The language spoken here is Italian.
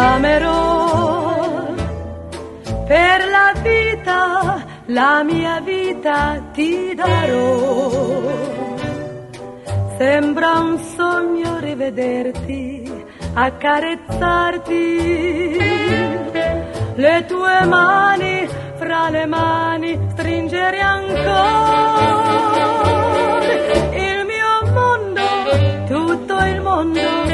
amerò per la vita, la mia vita ti darò. Sembra un sogno rivederti, accarezzarti, le tue mani fra le mani stringere ancora. Il mio mondo, tutto il mondo